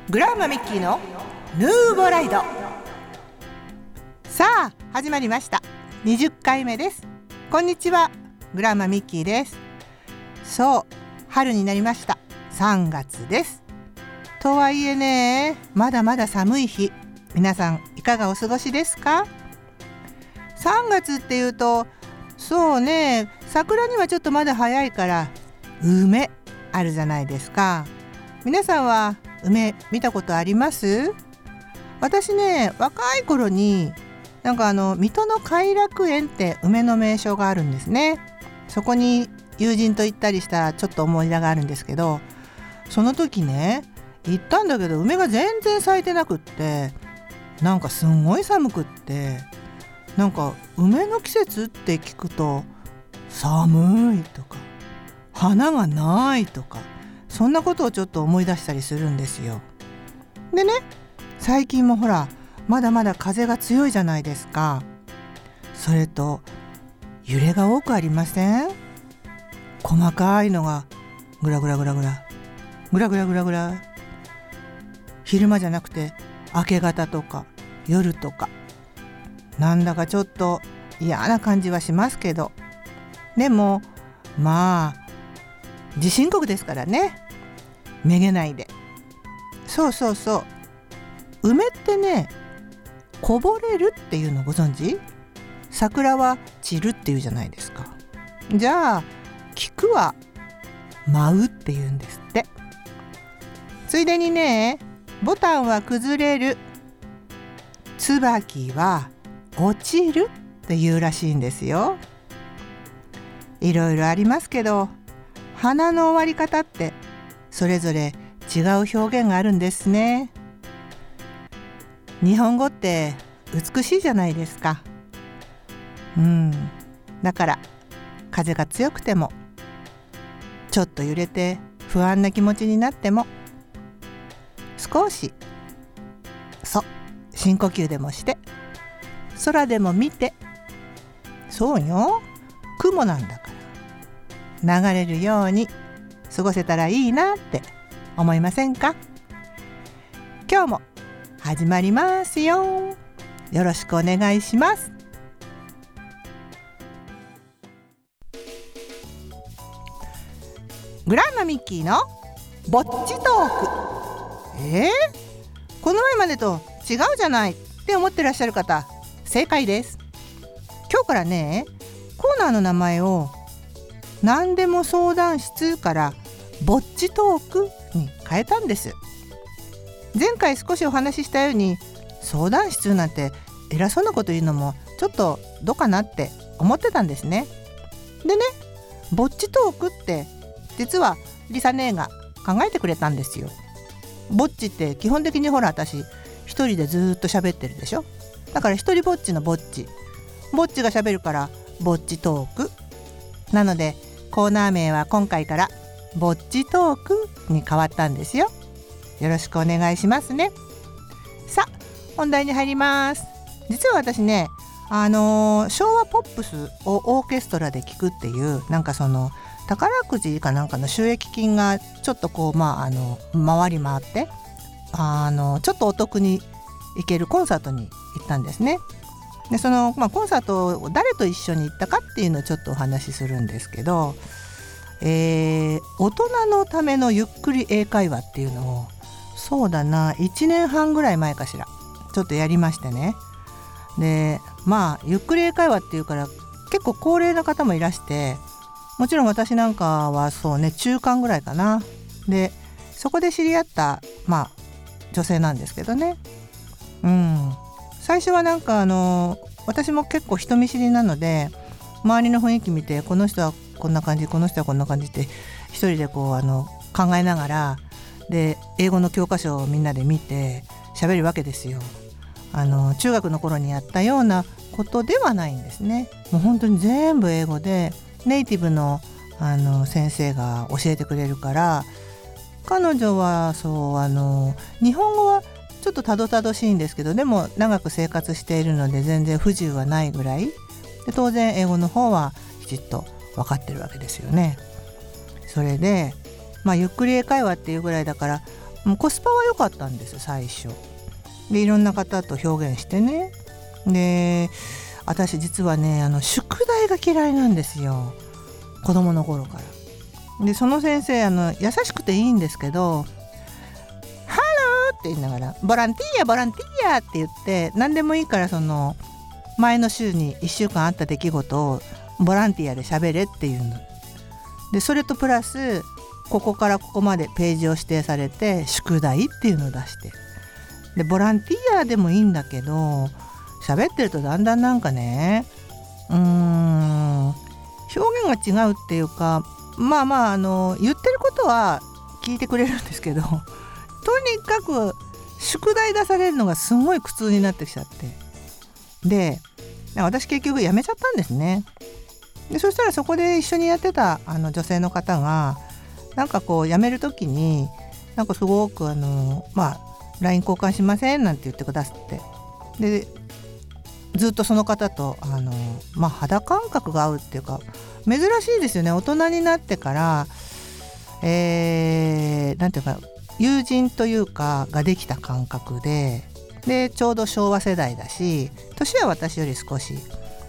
グランマミッキーのヌーボライド。さあ始まりました。20回目です。こんにちは、グランマミッキーです。そう、春になりました。3月です。とはいえね、まだまだ寒い日、皆さんいかがお過ごしですか？3月っていうと、そうね、桜にはちょっとまだ早いから梅あるじゃないですか。皆さんは梅見たことあります？私ね、若い頃に水戸の偕楽園って梅の名所があるんですね。そこに友人と行ったりしたちょっと思い出があるんですけど、その時ね行ったんだけど梅が全然咲いてなくって、すんごい寒くって、梅の季節って聞くと寒いとか花がないとか、そんなことをちょっと思い出したりするんですよ。でね、最近もほらまだまだ風が強いじゃないですか。それと揺れが多くありません？細かいのがグラグラグラグラグラグラグラグラ、昼間じゃなくて明け方とか夜とか、なんだかちょっと嫌な感じはしますけど、でもまあ地震国ですからね、めげないで。そうそうそう、梅ってね、こぼれるっていうのご存知？桜は散るっていうじゃないですか。じゃあ菊は舞うっていうんですって。ついでにね、ボタンは崩れる、椿は落ちるっていうらしいんですよ。いろいろありますけど、花の終わり方ってそれぞれ違う表現があるんですね。日本語って美しいじゃないですか。だから風が強くても、ちょっと揺れて不安な気持ちになっても、少し深呼吸でもして、空でも見て、そうよ、雲なんだから流れるように過ごせたらいいなって思いませんか？今日も始まりますよ。よろしくお願いします。グランマミッキーのぼっちトーク。この前までと違うじゃないって思ってらっしゃる方、正解です。今日からね、コーナーの名前を何でも相談室からぼっちトークに変えたんです。前回少しお話ししたように、相談室なんて偉そうなこと言うのもちょっとどうかなって思ってたんですね。でね、ぼっちトークって実はリサ姉が考えてくれたんですよ。ぼっちって基本的にほら、私一人でずっと喋ってるでしょ。だから一人ぼっちのぼっちが喋るからぼっちトークなので、コーナー名は今回からぼっちトークに変わったんですよ。よろしくお願いしますね。さあ本題に入ります。実は私ね、昭和ポップスをオーケストラで聴くっていう、宝くじかなんかの収益金がちょっと回り回って、ちょっとお得に行けるコンサートに行ったんですね。でコンサートを誰と一緒に行ったかっていうのをちょっとお話しするんですけど、大人のためのゆっくり英会話っていうのを、そうだな、1年半ぐらい前かしら、ちょっとやりましてね。でゆっくり英会話っていうから結構高齢な方もいらして、もちろん私なんかはそうね、中間ぐらいかな。でそこで知り合った女性なんですけどね。最初は私も結構人見知りなので、周りの雰囲気見て、この人はこんな感じ、この人はこんな感じって一人で考えながら、で英語の教科書をみんなで見て喋るわけですよ。中学の頃にやったようなことではないんですね。もう本当に全部英語で、ネイティブの先生が教えてくれるから、彼女は日本語はちょっとたどたどしいんですけど、でも長く生活しているので全然不自由はないぐらいで、当然英語の方はきちっと分かってるわけですよね。それでゆっくり英会話っていうぐらいだから、 もうコスパは良かったんです最初で、いろんな方と表現してね。で私実はね宿題が嫌いなんですよ、子供の頃から。でその先生優しくていいんですけど、ハローって言いながらボランティアボランティアって言って、何でもいいからその前の週に1週間あった出来事をボランティアで喋れっていうので、それとプラスここからここまでページを指定されて宿題っていうのを出して、でボランティアでもいいんだけど、喋ってるとだんだんなんかね表現が違うっていうか、まあ言ってることは聞いてくれるんですけど、とにかく宿題出されるのがすごい苦痛になってきちゃって、で私結局辞めちゃったんですね。でそしたらそこで一緒にやってた女性の方がなんかこう辞める時になんかすごくLINE 交換しませんなんて言ってくださって、でずっとその方と肌感覚が合うっていうか、珍しいですよね。大人になってからなんていうか友人というかができた感覚でちょうど昭和世代だし、年は私より少し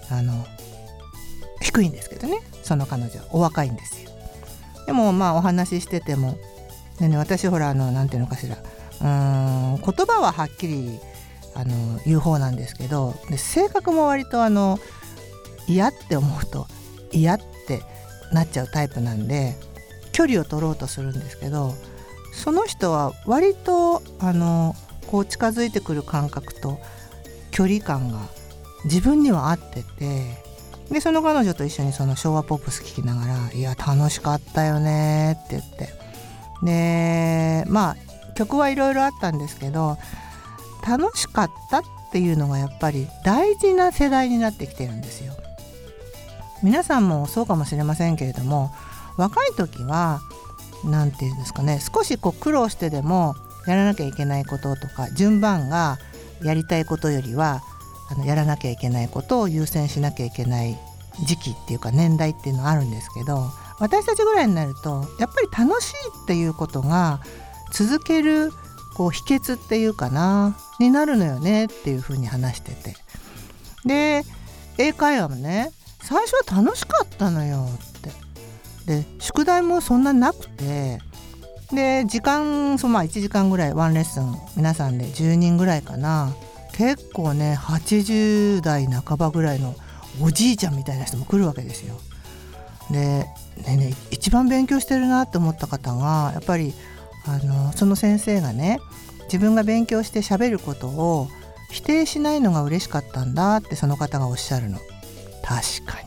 低いんですけどね、その彼女お若いんですよ。でもお話ししててもね、私ほらなんていうのかしら、言葉ははっきり言う方なんですけど、で性格も割と嫌って思うと嫌ってなっちゃうタイプなんで距離を取ろうとするんですけど、その人は割とこう近づいてくる感覚と距離感が自分には合ってて、でその彼女と一緒にその昭和ポップス聴きながら、いや楽しかったよねって言って、で曲はいろいろあったんですけど、楽しかったっていうのがやっぱり大事な世代になってきてるんですよ。皆さんもそうかもしれませんけれども、若い時はなんていうんですかね、少しこう苦労してでもやらなきゃいけないこととか、順番がやりたいことよりはやらなきゃいけないことを優先しなきゃいけない時期っていうか年代っていうのがあるんですけど、私たちぐらいになるとやっぱり楽しいっていうことが続けるこう秘訣っていうかなになるのよねっていうふうに話してて、で英会話もね最初は楽しかったのよって、で宿題もそんななくて、で時間1時間ぐらいワンレッスン皆さんで10人ぐらいかな、結構ね80代半ばぐらいのおじいちゃんみたいな人も来るわけですよ。で一番勉強してるなって思った方がやっぱりその先生がね、自分が勉強して喋ることを否定しないのが嬉しかったんだってその方がおっしゃるの。確か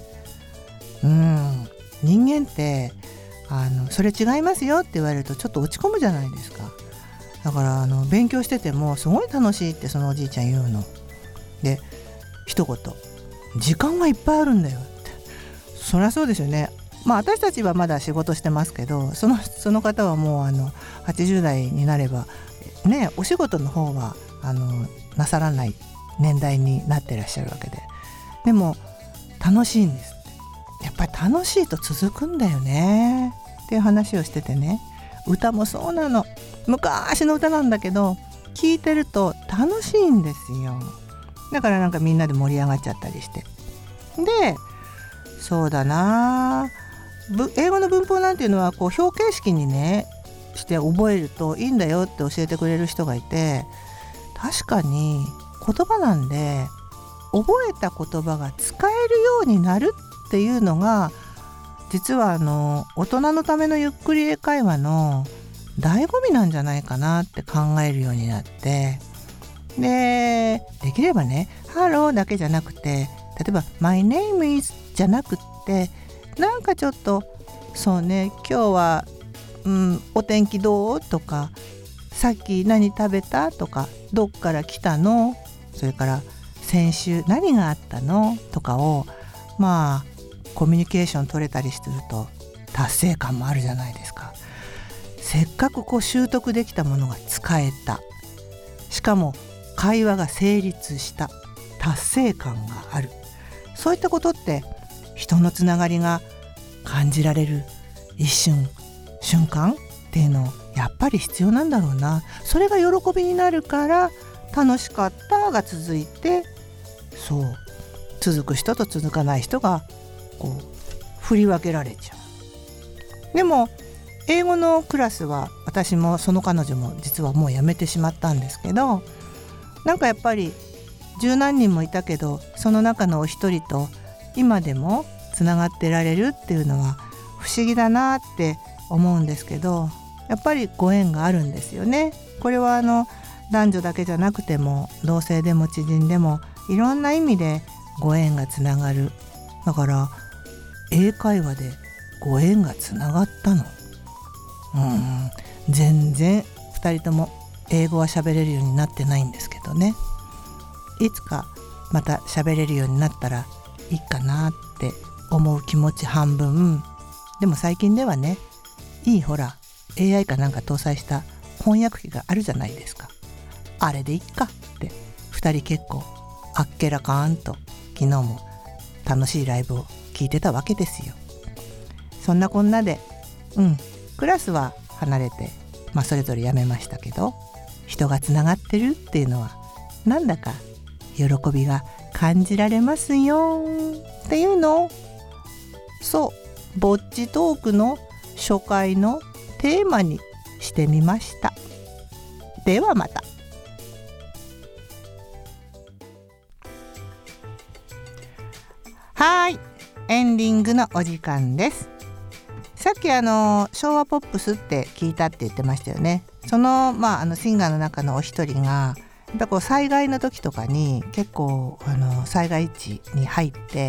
に人間ってそれ違いますよって言われるとちょっと落ち込むじゃないですか。だから勉強しててもすごい楽しいってそのおじいちゃん言うので、一言時間はいっぱいあるんだよって。そりゃそうですよね。私たちはまだ仕事してますけど、その方はもう80代になればね、お仕事の方はなさらない年代になってらっしゃるわけで、でも楽しいんですって。やっぱり楽しいと続くんだよねっていう話をしててね、歌もそうなの。昔の歌なんだけど聴いてると楽しいんですよ。だからなんかみんなで盛り上がっちゃったりして、でそうだな、英語の文法なんていうのはこう表形式にねして覚えるといいんだよって教えてくれる人がいて、確かに言葉なんで覚えた言葉が使えるようになるっていうのが実は大人のためのゆっくり英会話の醍醐味なんじゃないかなって考えるようになって、できればねハローだけじゃなくて、例えば My name is じゃなくってなんかちょっとそうね、今日は、お天気どうとか、さっき何食べたとか、どっから来たの、それから先週何があったのとかをコミュニケーション取れたりすると達成感もあるじゃないですか。せっかくこう習得できたものが使えた、しかも会話が成立した、達成感がある、そういったことって人のつながりが感じられる瞬間っっていうのやっぱり必要なんだろうな。それが喜びになるから楽しかったが続いて、そう続く人と続かない人がこう振り分けられちゃう。でも英語のクラスは私もその彼女も実はもう辞めてしまったんですけど、なんかやっぱり十何人もいたけどその中のお一人と今でもつながってられるっていうのは不思議だなって思うんですけど、やっぱりご縁があるんですよね。これは男女だけじゃなくても同性でも知人でもいろんな意味でご縁がつながる。だから英会話でご縁がつながったの。全然2人とも英語は喋れるようになってないんですけどね。いつかまた喋れるようになったらいいかなって思う気持ち半分でも、最近ではね、ほら AI かなんか搭載した翻訳機があるじゃないですか。あれでいっかって2人結構あっけらかーんと昨日も楽しいライブを聞いてたわけですよ。そんなこんなでクラスは離れて、それぞれ辞めましたけど、人がつながってるっていうのはなんだか喜びが感じられますよっていうのを、そうぼっちトークの初回のテーマにしてみました。ではまた。はい、エンディングのお時間です。さっき昭和ポップスって聞いたって言ってましたよね。そのシンガーの中のお一人がやっぱこう災害の時とかに結構災害地に入って、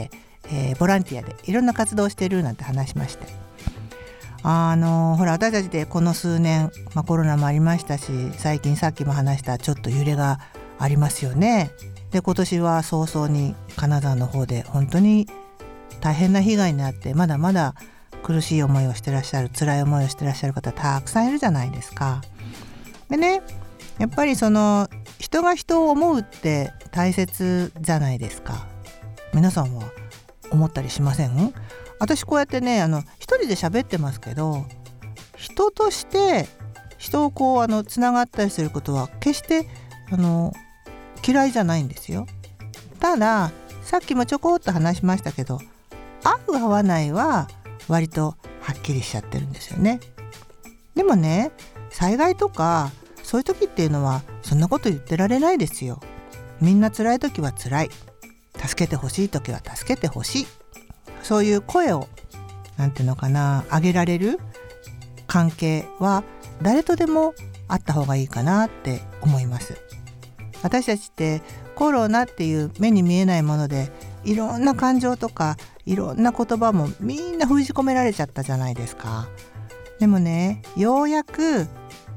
ボランティアでいろんな活動をしてるなんて話しまして、ほら私たちでこの数年、コロナもありましたし、最近さっきも話したちょっと揺れがありますよね。で今年は早々に金沢の方で本当に大変な被害になって、まだまだ苦しい思いをしてらっしゃる、辛い思いをしてらっしゃる方たくさんいるじゃないですか。でね、やっぱりその人が人を思うって大切じゃないですか。皆さんは思ったりしません？私こうやってね一人で喋ってますけど、人として人をこうつながったりすることは決して嫌いじゃないんですよ。たださっきもちょこっと話しましたけど、合う合わないは割とはっきりしちゃってるんですよね。でもね、災害とかそういう時っていうのはそんなこと言ってられないですよ。みんな辛い時は辛い、助けてほしい時は助けてほしい、そういう声を上げられる関係は誰とでもあった方がいいかなって思います。私たちってコロナっていう目に見えないものでいろんな感情とかいろんな言葉もみんな封じ込められちゃったじゃないですか。でもね、ようやく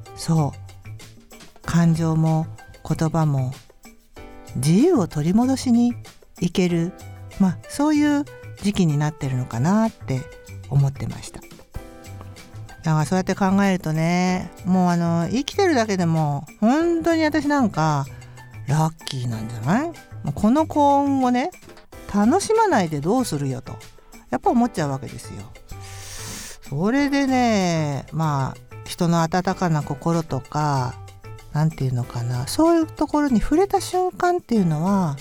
感情も言葉も自由を取り戻しにいける、そういう時期になってるのかなって思ってました。だからそうやって考えるとね、もう生きてるだけでも本当に私なんかラッキーなんじゃない？この幸運をね楽しまないでどうするよとやっぱ思っちゃうわけですよ。それでね、人の温かな心とかそういうところに触れた瞬間っていうのは、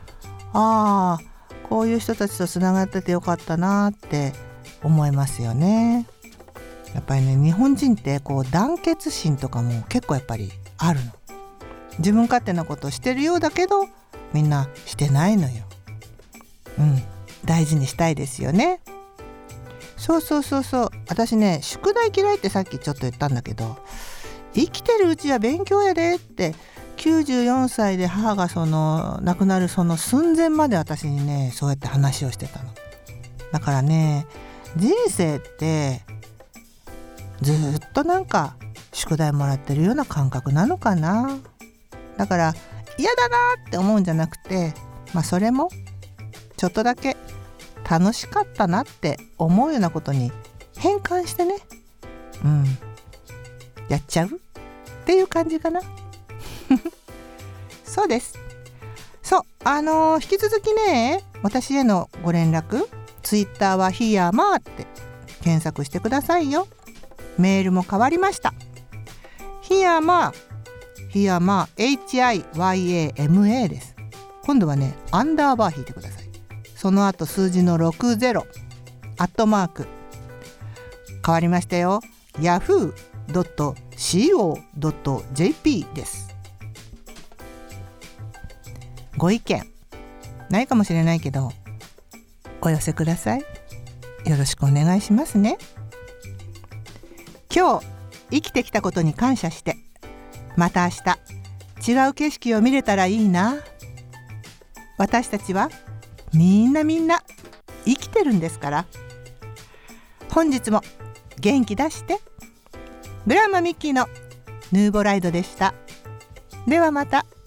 こういう人たちとつながっててよかったなって思いますよね。やっぱりね、日本人って団結心とかも結構やっぱりあるの。自分勝手なことをしてるようだけどみんなしてないのよ。大事にしたいですよね。そう私ね、宿題嫌いってさっきちょっと言ったんだけど、生きてるうちは勉強やでって94歳で母が亡くなるその寸前まで私にねそうやって話をしてたの。だからね、人生ってずっと宿題もらってるような感覚なのかな。だから嫌だなって思うんじゃなくて、それもちょっとだけ楽しかったなって思うようなことに変換してね、やっちゃうっていう感じかなそうです。引き続きね、私へのご連絡、ツイッターはひやまって検索してくださいよ。 メールも変わりました。檜山HIYAMA です。今度はねアンダーバー引いてください。その後数字の60アットマーク変わりましたよ。yahoo.co.jp です。ご意見ないかもしれないけどお寄せください。よろしくお願いしますね。今日生きてきたことに感謝して、また明日違う景色を見れたらいいな。私たちはみんな生きてるんですから。本日も元気出して。グランマミッキーのヌーボライドでした。ではまた。